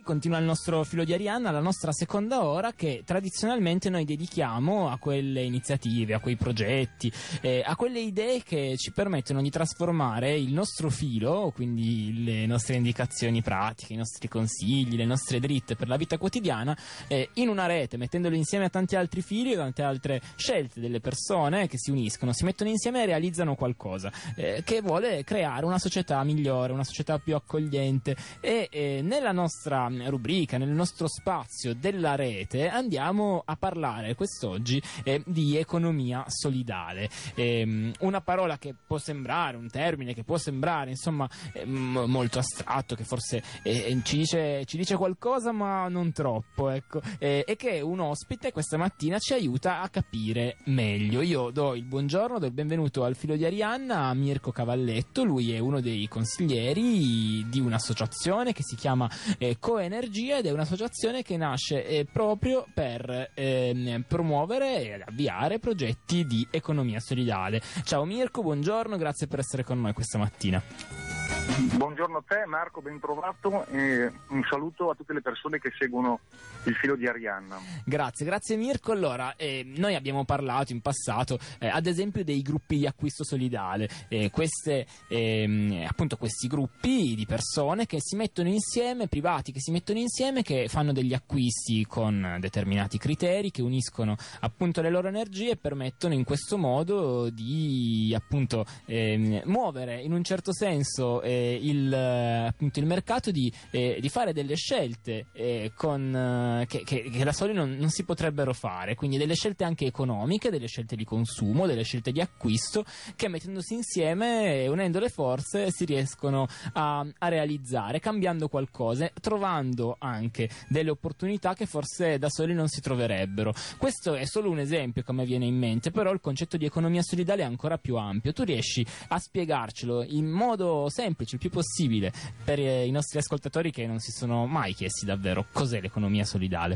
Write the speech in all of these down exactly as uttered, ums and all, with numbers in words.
continua il nostro filo di Arianna, la nostra seconda ora che tradizionalmente noi dedichiamo a quelle iniziative, a quei progetti, eh, a quelle idee che ci permettono di trasformare il nostro filo, quindi le nostre indicazioni pratiche, i nostri consigli, le nostre dritte per la vita quotidiana, eh, in una rete, mettendolo insieme a tanti altri fili e tante altre scelte delle persone che si uniscono, si mettono insieme e realizzano qualcosa eh, che vuole creare una società migliore, una società più accogliente. E eh, nella nostra rubrica, nel nostro spazio della rete, andiamo a parlare quest'oggi eh, di economia solidale, eh, una parola che può sembrare, un termine che può sembrare insomma eh, m- molto astratto, che forse eh, ci dice, ci dice qualcosa ma non troppo, ecco, eh, e che un ospite questa mattina ci aiuta a capire meglio. Io do il buongiorno, do il benvenuto al filo di Arianna a Mirko Cavalletto. Lui è uno dei consiglieri di un'associazione che si chiama eh, Coenergia, ed è un'associazione che nasce eh, proprio per eh, promuovere e avviare progetti di economia solidale. Ciao Mirko, buongiorno, grazie per essere con noi questa mattina. Buongiorno a te Marco, ben trovato, e un saluto a tutte le persone che seguono il filo di Arianna. Grazie, grazie Mirko. Allora, eh, noi abbiamo parlato in passato eh, ad esempio dei gruppi di acquisto solidale, eh, queste, eh, appunto questi gruppi di persone che si mettono insieme, privati che si mettono insieme, che fanno degli acquisti con determinati criteri, che uniscono appunto le loro energie e permettono in questo modo di appunto eh, muovere in un certo senso eh, il, appunto, il mercato, di, eh, di fare delle scelte eh, con, eh, che, che, che da soli non, non si potrebbero fare, quindi delle scelte anche economiche, delle scelte di consumo, delle scelte di acquisto, che mettendosi insieme e unendo le forze si riescono a, a realizzare, cambiando qualcosa, trovando anche delle opportunità che forse da soli non si troverebbero. Questo è solo un esempio che mi viene in mente, però il concetto di economia solidale è ancora più ampio. Tu riesci a spiegarcelo in modo semplice, il più possibile, per i nostri ascoltatori che non si sono mai chiesti davvero cos'è l'economia solidale?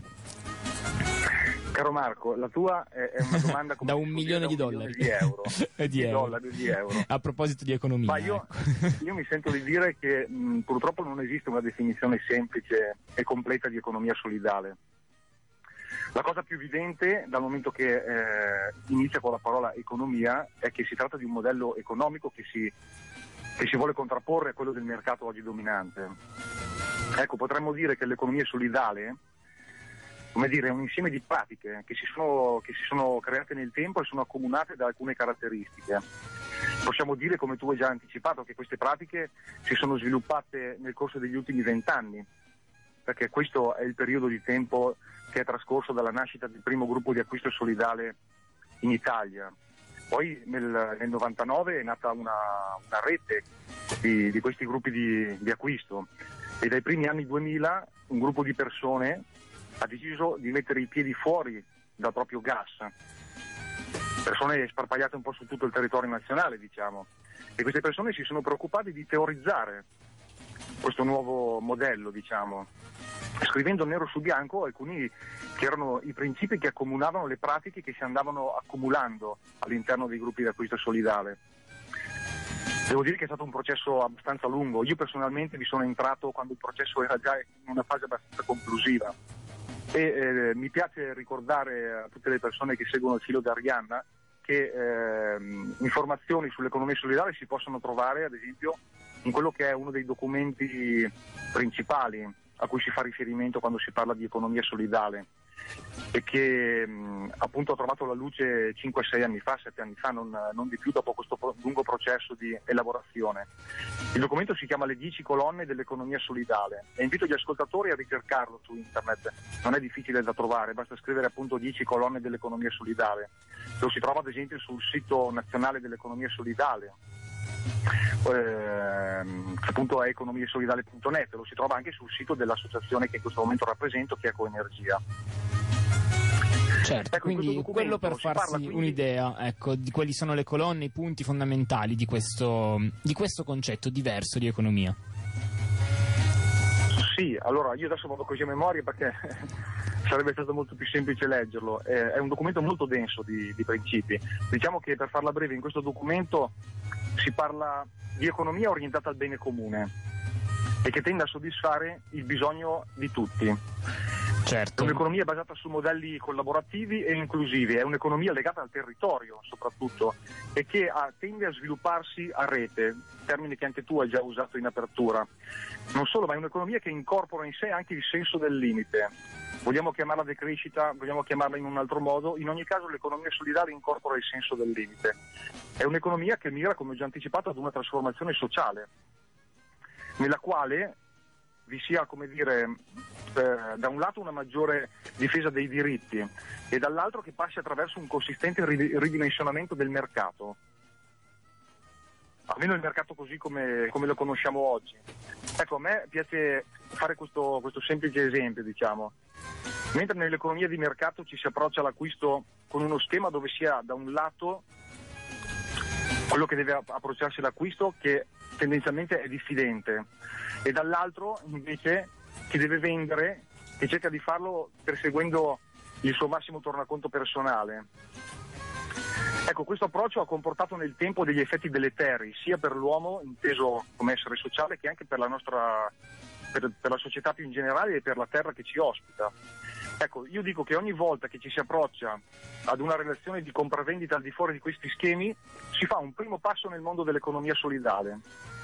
Caro Marco, la tua è una domanda come da un milione di dollari, di euro, di, di, euro. dollari, di euro. A proposito di economia, ma io, ecco. io mi sento di dire che mh, purtroppo non esiste una definizione semplice e completa di economia solidale. La cosa più evidente, dal momento che eh, inizia con la parola economia, è che si tratta di un modello economico che si, che si vuole contrapporre a quello del mercato oggi dominante. Ecco, potremmo dire che l'economia solidale, come dire, è un insieme di pratiche che si sono, che si sono create nel tempo e sono accomunate da alcune caratteristiche. Possiamo dire, come tu hai già anticipato, che queste pratiche si sono sviluppate nel corso degli ultimi vent'anni, perché questo è il periodo di tempo che è trascorso dalla nascita del primo gruppo di acquisto solidale in Italia. Poi nel, nel novantanove è nata una, una rete di, di questi gruppi di, di acquisto, e dai primi anni duemila un gruppo di persone ha deciso di mettere i piedi fuori dal proprio gas, persone sparpagliate un po' su tutto il territorio nazionale, diciamo, e queste persone si sono preoccupate di teorizzare questo nuovo modello, diciamo, scrivendo nero su bianco alcuni che erano i principi che accomunavano le pratiche che si andavano accumulando all'interno dei gruppi di acquisto solidale. Devo dire che è stato un processo abbastanza lungo. Io personalmente vi sono entrato quando il processo era già in una fase abbastanza conclusiva, e eh, mi piace ricordare a tutte le persone che seguono il filo di Arianna che eh, informazioni sull'economia solidale si possono trovare ad esempio in quello che è uno dei documenti principali a cui si fa riferimento quando si parla di economia solidale, e che mh, appunto ha trovato la luce cinque sei anni fa, sette anni fa, non, non di più, dopo questo pro- lungo processo di elaborazione. Il documento si chiama Le dieci colonne dell'economia solidale e invito gli ascoltatori a ricercarlo su internet, non è difficile da trovare, basta scrivere appunto dieci colonne dell'economia solidale. Lo si trova ad esempio sul sito nazionale dell'economia solidale, ehm, che appunto è economiasolidale punto net, lo si trova anche sul sito dell'associazione che in questo momento rappresento, che è Coenergia. Certo, ecco, quindi quello per farsi quindi... un'idea, ecco, di quali sono le colonne, i punti fondamentali di questo, di questo concetto diverso di economia. Sì, allora io adesso vado così a memoria perché sarebbe stato molto più semplice leggerlo. Eh, è un documento molto denso di, di principi. Diciamo che, per farla breve, in questo documento si parla di economia orientata al bene comune, e che tende a soddisfare il bisogno di tutti. Certo. È un'economia basata su modelli collaborativi e inclusivi, è un'economia legata al territorio soprattutto e che ha, tende a svilupparsi a rete, termine che anche tu hai già usato in apertura. Non solo, ma è un'economia che incorpora in sé anche il senso del limite. Vogliamo chiamarla decrescita, vogliamo chiamarla in un altro modo, in ogni caso l'economia solidale incorpora il senso del limite. È un'economia che mira, come ho già anticipato, ad una trasformazione sociale, nella quale vi sia, come dire, eh, da un lato una maggiore difesa dei diritti e dall'altro che passi attraverso un consistente ridimensionamento del mercato, almeno il mercato così come, come lo conosciamo oggi. Ecco, a me piace fare questo, questo semplice esempio, diciamo. Mentre nell'economia di mercato ci si approccia all'acquisto con uno schema dove sia da un lato quello che deve approcciarsi all'acquisto, che tendenzialmente è diffidente, e dall'altro invece chi deve vendere, che cerca di farlo perseguendo il suo massimo tornaconto personale. Ecco, questo approccio ha comportato nel tempo degli effetti deleteri, sia per l'uomo, inteso come essere sociale, che anche per la nostra, per, per la società più in generale e per la terra che ci ospita. Ecco, io dico che ogni volta che ci si approccia ad una relazione di compravendita al di fuori di questi schemi, si fa un primo passo nel mondo dell'economia solidale.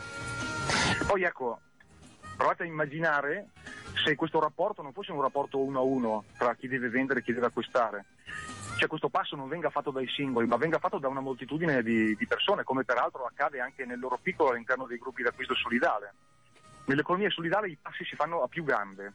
Poi ecco, provate a immaginare se questo rapporto non fosse un rapporto uno a uno tra chi deve vendere e chi deve acquistare. Cioè questo passo non venga fatto dai singoli, ma venga fatto da una moltitudine di, di persone, come peraltro accade anche nel loro piccolo all'interno dei gruppi d'acquisto solidale. Nell'economia solidale i passi si fanno a più gambe.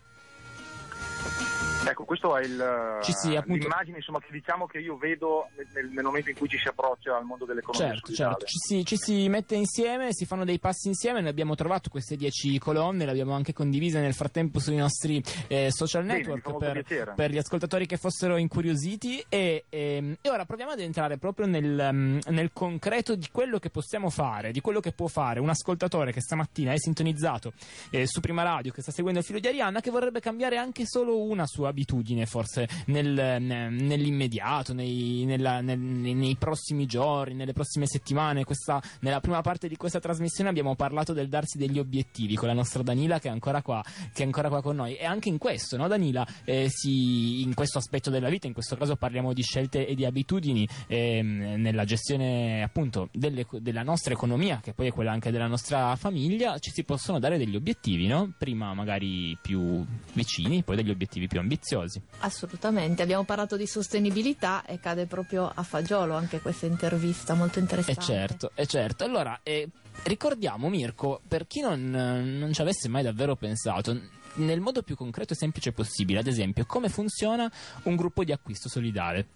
Ecco, questo è il, ci sì, l'immagine insomma, che diciamo che io vedo nel, nel momento in cui ci si approccia al mondo dell'economia certo, solidale. Certo, ci si, ci si mette insieme, si fanno dei passi insieme, ne abbiamo trovato queste dieci colonne, le abbiamo anche condivise nel frattempo sui nostri eh, social network. Bene, per, per gli ascoltatori che fossero incuriositi e, e, e ora proviamo ad entrare proprio nel, nel concreto di quello che possiamo fare, di quello che può fare un ascoltatore che stamattina è sintonizzato eh, su Prima Radio, che sta seguendo il filo di Arianna, che vorrebbe cambiare anche solo una sua abitudine forse nel, nell'immediato, nei, nella, nel, nei prossimi giorni, nelle prossime settimane. Questa, nella prima parte di questa trasmissione abbiamo parlato del darsi degli obiettivi con la nostra Danila che è ancora qua, che è ancora qua con noi, e anche in questo, no Danila, eh, si, in questo aspetto della vita, in questo caso parliamo di scelte e di abitudini eh, nella gestione appunto delle, della nostra economia, che poi è quella anche della nostra famiglia, ci si possono dare degli obiettivi, no? Prima magari più vicini, poi degli obiettivi più ambiziosi. Assolutamente, abbiamo parlato di sostenibilità e cade proprio a fagiolo anche questa intervista, molto interessante. E certo, e certo. Allora, eh, ricordiamo Mirko, per chi non, non ci avesse mai davvero pensato, nel modo più concreto e semplice possibile, ad esempio, come funziona un gruppo di acquisto solidale?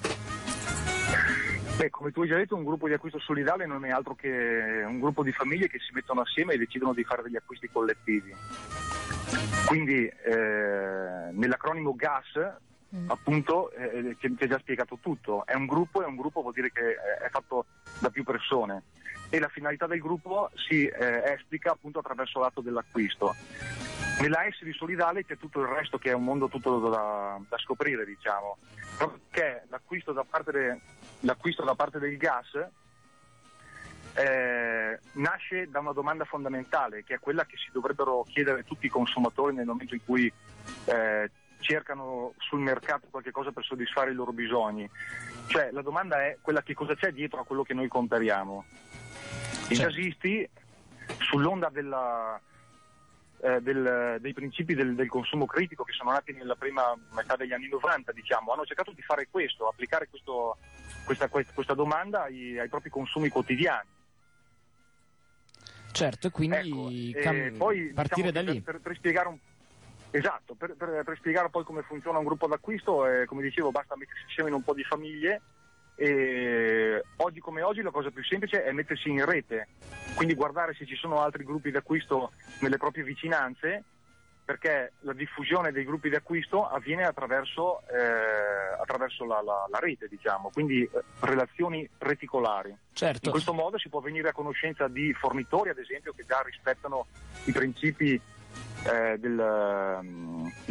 Beh, come tu hai già detto, un gruppo di acquisto solidale non è altro che un gruppo di famiglie che si mettono assieme e decidono di fare degli acquisti collettivi. Quindi eh, nell'acronimo G A S mm. appunto eh, ti ha già spiegato tutto, è un gruppo e un gruppo vuol dire che è fatto da più persone e la finalità del gruppo si eh, esplica appunto attraverso l'atto dell'acquisto. Nella S di solidale c'è tutto il resto che è un mondo tutto da, da scoprire, diciamo, perché l'acquisto da parte, de, l'acquisto da parte del G A S Eh, nasce da una domanda fondamentale, che è quella che si dovrebbero chiedere tutti i consumatori nel momento in cui eh, cercano sul mercato qualche cosa per soddisfare i loro bisogni. Cioè la domanda è quella: che cosa c'è dietro a quello che noi compriamo? I certo. Gazisti, sull'onda della, eh, del, dei principi del, del consumo critico che sono nati nella prima metà degli anni novanta, diciamo, hanno cercato di fare questo, applicare questo, questa, questa domanda ai, ai propri consumi quotidiani. Certo, quindi ecco, cam- eh, poi, partire diciamo, da lì. Per, per, per spiegare un esatto, per, per, per spiegare poi come funziona un gruppo d'acquisto, eh, come dicevo, basta mettersi insieme in un po' di famiglie e oggi come oggi la cosa più semplice è mettersi in rete, quindi guardare se ci sono altri gruppi d'acquisto nelle proprie vicinanze, perché la diffusione dei gruppi d'acquisto avviene attraverso, eh, attraverso la, la, la rete, diciamo, quindi eh, relazioni reticolari. Certo. In questo modo si può venire a conoscenza di fornitori, ad esempio, che già rispettano i principi eh, del,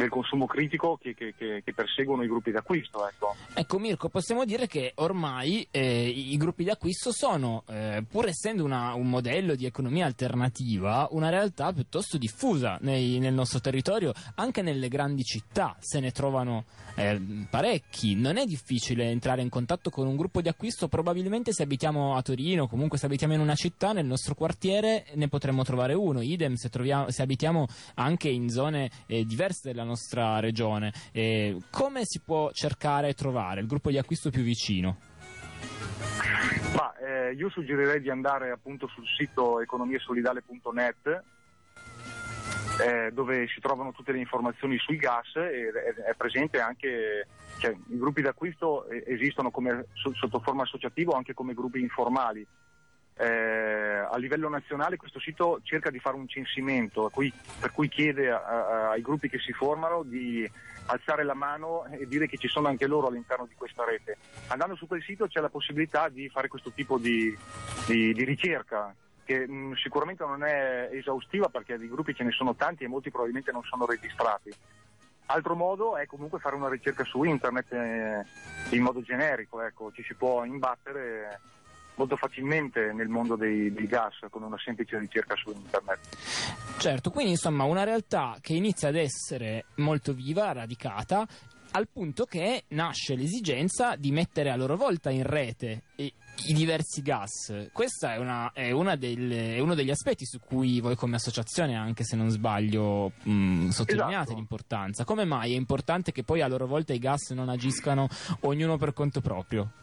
del consumo critico che, che, che, che perseguono i gruppi d'acquisto. Ecco, ecco Mirko, possiamo dire che ormai eh, i gruppi d'acquisto sono, eh, pur essendo una, un modello di economia alternativa, una realtà piuttosto diffusa nei, nel nostro territorio, anche nelle grandi città se ne trovano eh, parecchi. Non è difficile entrare in contatto con un gruppo di acquisto, probabilmente se abitiamo a Torino, comunque se abitiamo in una città, nel nostro quartiere ne potremmo trovare uno, idem se, troviamo, se abitiamo anche in zone eh, diverse della nostra regione. Eh, come si può cercare e trovare il gruppo di acquisto più vicino? Ma, eh, io suggerirei di andare appunto sul sito economiasolidale punto net, eh, dove si trovano tutte le informazioni sul gas, e è, è presente anche, cioè, i gruppi d'acquisto esistono come, sotto forma associativa, anche come gruppi informali. Eh, a livello nazionale questo sito cerca di fare un censimento, cui, per cui chiede a, a, ai gruppi che si formano di alzare la mano e dire che ci sono anche loro all'interno di questa rete. Andando su quel sito c'è la possibilità di fare questo tipo di, di, di ricerca, che mh, sicuramente non è esaustiva, perché di gruppi ce ne sono tanti e molti probabilmente non sono registrati. Altro modo è comunque fare una ricerca su internet eh, in modo generico, ecco, ci si può imbattere molto facilmente nel mondo dei, dei gas con una semplice ricerca su internet. Certo, quindi insomma una realtà che inizia ad essere molto viva, radicata, al punto che nasce l'esigenza di mettere a loro volta in rete i, i diversi gas. Questa è, una, è, una delle, è uno degli aspetti su cui voi come associazione, anche se non sbaglio, mh, sottolineate esatto. l'importanza. Come mai è importante che poi a loro volta i gas non agiscano ognuno per conto proprio?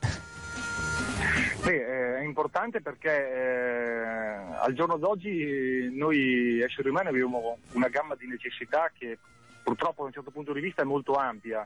Beh, è importante perché eh, al giorno d'oggi noi esseri umani abbiamo una gamma di necessità che purtroppo da un certo punto di vista è molto ampia,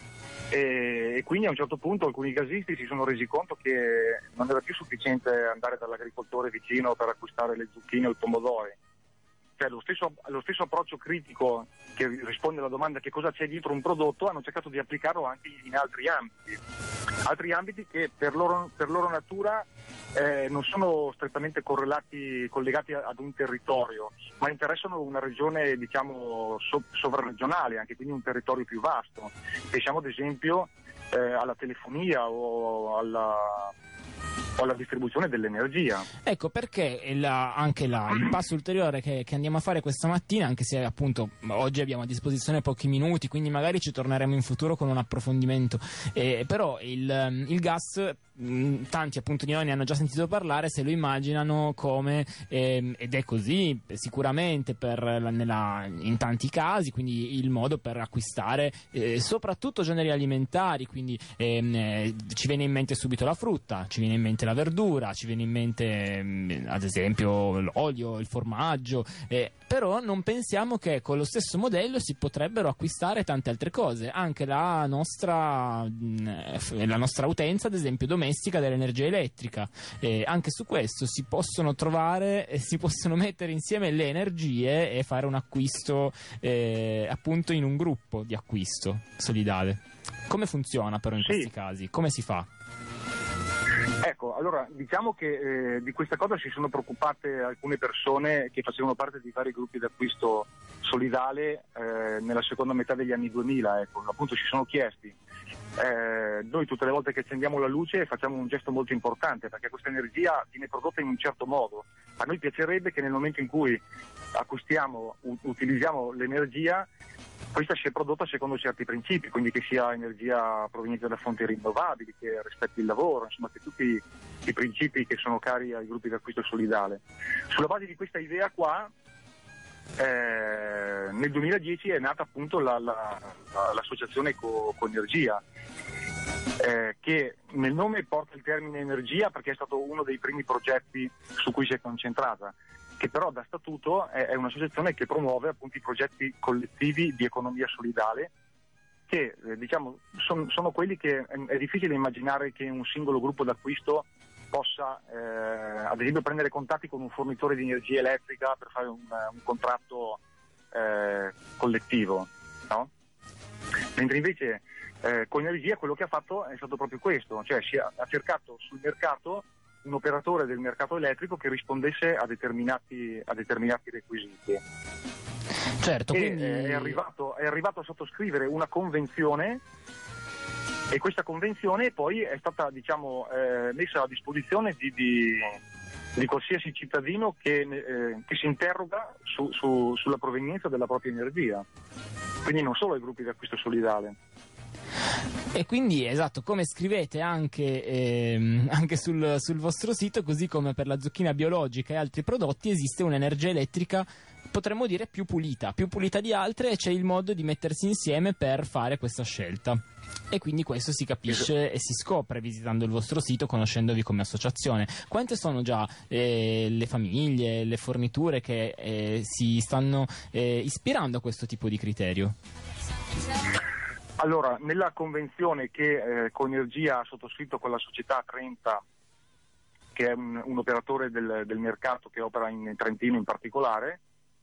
e, e quindi a un certo punto alcuni gasisti si sono resi conto che non era più sufficiente andare dall'agricoltore vicino per acquistare le zucchine o i pomodori. Cioè, lo stesso, lo stesso approccio critico che risponde alla domanda che cosa c'è dietro un prodotto, hanno cercato di applicarlo anche in altri ambiti, altri ambiti che per loro, per loro natura eh, non sono strettamente correlati, collegati ad un territorio, ma interessano una regione, diciamo, so, sovraregionale, anche quindi un territorio più vasto. Pensiamo ad esempio eh, alla telefonia o alla o alla distribuzione dell'energia. Ecco perché la, anche la, il passo ulteriore che, che andiamo a fare questa mattina, anche se appunto oggi abbiamo a disposizione pochi minuti, quindi magari ci torneremo in futuro con un approfondimento, eh, però il, il gas, mh, tanti appunto di noi ne hanno già sentito parlare, se lo immaginano come, eh, ed è così sicuramente per la, nella, in tanti casi, quindi il modo per acquistare eh, soprattutto generi alimentari, quindi ehm, eh, ci viene in mente subito la frutta, ci viene in mente la verdura, ci viene in mente mh, ad esempio l'olio, il formaggio, eh, però non pensiamo che con lo stesso modello si potrebbero acquistare tante altre cose, anche la nostra, mh, la nostra utenza ad esempio domestica dell'energia elettrica, eh, anche su questo si possono trovare, eh, si possono mettere insieme le energie e fare un acquisto eh, appunto in un gruppo di acquisto solidale. Come funziona però in sì. questi casi? Come si fa? Ecco, allora diciamo che eh, di questa cosa si sono preoccupate alcune persone che facevano parte di vari gruppi d'acquisto solidale eh, nella seconda metà degli anni duemila, ecco, appunto si sono chiesti, eh, noi tutte le volte che accendiamo la luce facciamo un gesto molto importante perché questa energia viene prodotta in un certo modo, a noi piacerebbe che nel momento in cui acquistiamo, u- utilizziamo l'energia, questa sia prodotta secondo certi principi, quindi che sia energia proveniente da fonti rinnovabili, che rispetti il lavoro, insomma che tutti i principi che sono cari ai gruppi d'acquisto solidale. Sulla base di questa idea qua, eh, nel duemiladieci è nata appunto la, la, la, l'associazione Coenergia, eh, che nel nome porta il termine energia perché è stato uno dei primi progetti su cui si è concentrata, che però da statuto è, è un'associazione che promuove appunto i progetti collettivi di economia solidale, che eh, diciamo son, sono quelli che è, è difficile immaginare che un singolo gruppo d'acquisto possa eh, ad esempio prendere contatti con un fornitore di energia elettrica per fare un, un contratto eh, collettivo, no? Mentre invece eh, Coenergia quello che ha fatto è stato proprio questo, cioè si ha, ha cercato sul mercato un operatore del mercato elettrico che rispondesse a determinati, a determinati requisiti. Certo, e quindi... è, arrivato, è arrivato a sottoscrivere una convenzione, e questa convenzione poi è stata, diciamo, eh, messa a disposizione di, di, di qualsiasi cittadino che, eh, che si interroga su, su, sulla provenienza della propria energia, quindi non solo ai gruppi di acquisto solidale. E quindi, esatto, come scrivete anche, ehm, anche sul, sul vostro sito, così come per la zucchina biologica e altri prodotti, esiste un'energia elettrica, potremmo dire, più pulita, più pulita di altre, e c'è il modo di mettersi insieme per fare questa scelta. E quindi questo si capisce e si scopre visitando il vostro sito, conoscendovi come associazione. Quante sono già eh, le famiglie, le forniture che eh, si stanno eh, ispirando a questo tipo di criterio? Allora, nella convenzione che eh, Coenergia ha sottoscritto con la società Trenta, che è un, un operatore del, del mercato che opera in Trentino in particolare,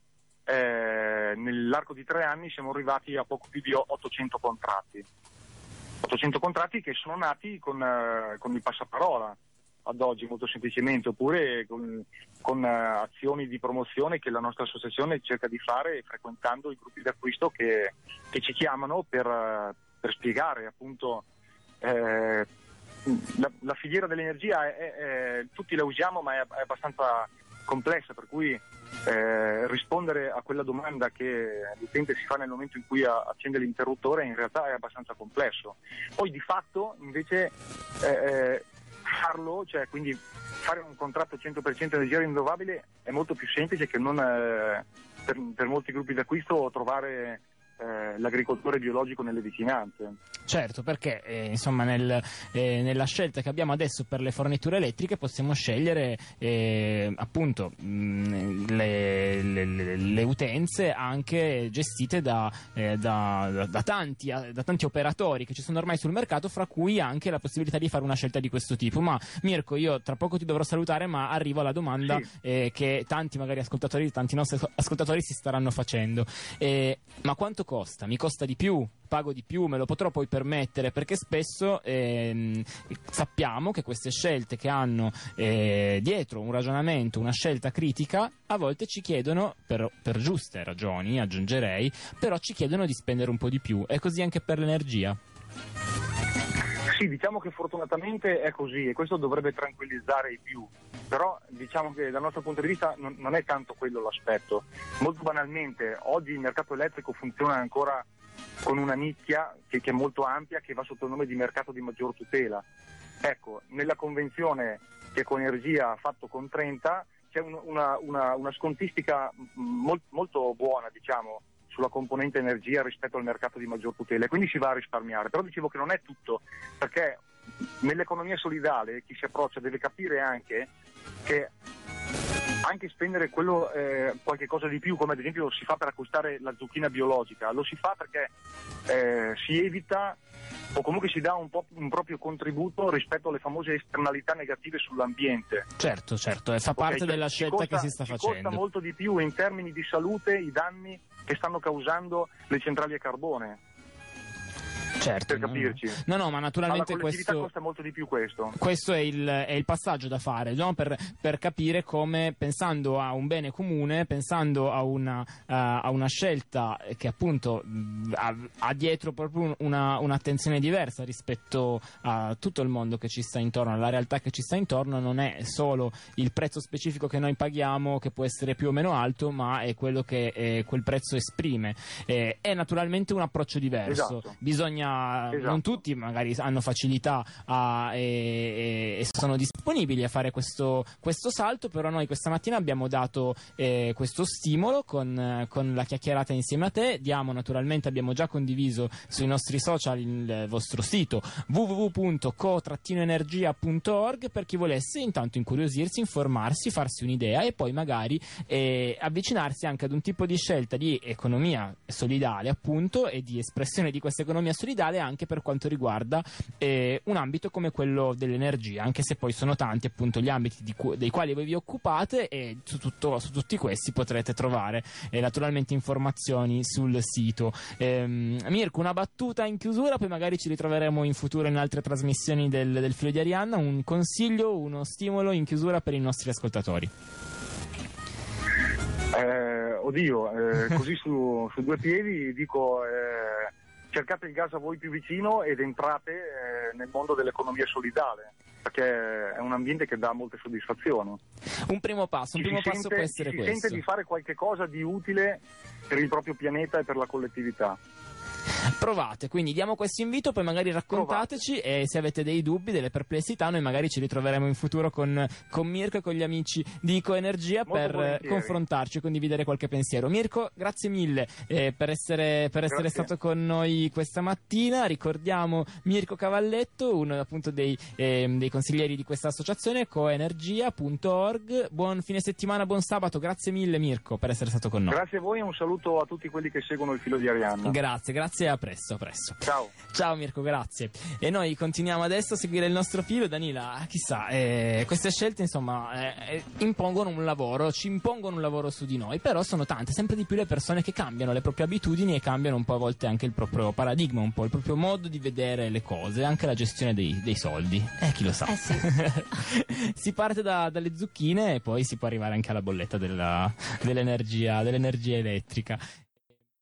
eh, nell'arco di tre anni siamo arrivati a poco più di ottocento contratti. ottocento contratti che sono nati con, eh, con il passaparola ad oggi, molto semplicemente, oppure con, con uh, azioni di promozione che la nostra associazione cerca di fare frequentando i gruppi d'acquisto che, che ci chiamano per, uh, per spiegare appunto eh, la, la filiera dell'energia. È, è, è, tutti la usiamo, ma è, è abbastanza complessa, per cui eh, rispondere a quella domanda che l'utente si fa nel momento in cui a, accende l'interruttore in realtà è abbastanza complesso. Poi di fatto invece eh, farlo, cioè quindi fare un contratto cento per cento energia rinnovabile è molto più semplice che non eh, per, per molti gruppi d'acquisto trovare eh, l'agricoltore biologico nelle vicinanze. Certo, perché eh, insomma nel, eh, nella scelta che abbiamo adesso per le forniture elettriche possiamo scegliere eh, appunto mh, le, le, le utenze anche gestite da, eh, da, da, tanti, da tanti operatori che ci sono ormai sul mercato, fra cui anche la possibilità di fare una scelta di questo tipo. Ma Mirko, io tra poco ti dovrò salutare, ma arrivo alla domanda sì. eh, che tanti magari ascoltatori, tanti nostri ascoltatori si staranno facendo. Eh, ma quanto costa? Mi costa di più? Pago di più? Me lo potrò poi permettere? Perché spesso ehm, sappiamo che queste scelte che hanno eh, dietro un ragionamento, una scelta critica, a volte ci chiedono, per, per giuste ragioni aggiungerei, però ci chiedono di spendere un po' di più. È così anche per l'energia? Sì, diciamo che fortunatamente è così, e questo dovrebbe tranquillizzare i più, però diciamo che dal nostro punto di vista non, non è tanto quello l'aspetto. Molto banalmente, oggi il mercato elettrico funziona ancora con una nicchia che, che è molto ampia, che va sotto il nome di mercato di maggior tutela. Ecco, nella convenzione che Coenergia ha fatto con Trenta c'è un, una, una, una scontistica molt, molto buona, diciamo, sulla componente energia rispetto al mercato di maggior tutela, e quindi si va a risparmiare. Però dicevo che non è tutto, perché nell'economia solidale chi si approccia deve capire anche che anche spendere quello eh, qualche cosa di più, come ad esempio si fa per acquistare la zucchina biologica, lo si fa perché eh, si evita o comunque si dà un, po', un proprio contributo rispetto alle famose esternalità negative sull'ambiente. Certo, certo, e fa okay, parte cioè, della scelta costa, che si sta ci facendo. Costa molto di più in termini di salute i danni che stanno causando le centrali a carbone. Certo, per capirci. No, no, ma naturalmente alla collettività questo costa molto di più questo. Questo è il, è il passaggio da fare, no? per, per capire come, pensando a un bene comune, pensando a una, uh, a una scelta che appunto ha, ha dietro proprio una, un'attenzione diversa rispetto a tutto il mondo che ci sta intorno, alla realtà che ci sta intorno. Non è solo il prezzo specifico che noi paghiamo, che può essere più o meno alto, ma è quello che eh, quel prezzo esprime. Eh, è naturalmente un approccio diverso. Esatto. Bisogna Esatto. Non tutti magari hanno facilità a, e, e sono disponibili a fare questo, questo salto, però noi questa mattina abbiamo dato eh, questo stimolo con, con la chiacchierata insieme a te. Diamo naturalmente, abbiamo già condiviso sui nostri social il vostro sito w w w punto co energia punto org per chi volesse intanto incuriosirsi, informarsi, farsi un'idea e poi magari eh, avvicinarsi anche ad un tipo di scelta di economia solidale, appunto, e di espressione di questa economia solidale anche per quanto riguarda eh, un ambito come quello dell'energia, anche se poi sono tanti appunto gli ambiti di cu- dei quali voi vi occupate, e su, tutto, su tutti questi potrete trovare eh, naturalmente informazioni sul sito. ehm, Mirko, una battuta in chiusura, poi magari ci ritroveremo in futuro in altre trasmissioni del, del Filo di Arianna. Un consiglio, uno stimolo in chiusura per i nostri ascoltatori. Eh, oddio, eh, così su, su due piedi dico eh, cercate il gas a voi più vicino ed entrate eh, nel mondo dell'economia solidale, perché è un ambiente che dà molte soddisfazioni. Un primo passo, un Ci primo si passo sente, può essere ci questo. Si sente di fare qualche cosa di utile per il proprio pianeta e per la collettività. Provate, quindi diamo questo invito, poi magari raccontateci Provate. E se avete dei dubbi, delle perplessità, noi magari ci ritroveremo in futuro con, con Mirko e con gli amici di Ecoenergia Molto per volentieri. confrontarci e condividere qualche pensiero. Mirko, grazie mille eh, per essere, per essere stato con noi questa mattina. Ricordiamo Mirko Cavalletto, uno appunto dei, eh, dei consiglieri di questa associazione, ecoenergia punto org. Buon fine settimana, buon sabato, grazie mille Mirko per essere stato con noi. Grazie a voi e un saluto a tutti quelli che seguono il filo di Arianna. Grazie, grazie. A presto, a presto. Ciao. Ciao Mirko, grazie. E noi continuiamo adesso a seguire il nostro filo. Danila, chissà, eh, queste scelte insomma eh, impongono un lavoro, ci impongono un lavoro su di noi, però sono tante, sempre di più le persone che cambiano le proprie abitudini e cambiano un po' a volte anche il proprio paradigma, un po' il proprio modo di vedere le cose, anche la gestione dei, dei soldi. Eh, chi lo sa. Eh sì. Si parte da, dalle zucchine e poi si può arrivare anche alla bolletta della, dell'energia, dell'energia elettrica.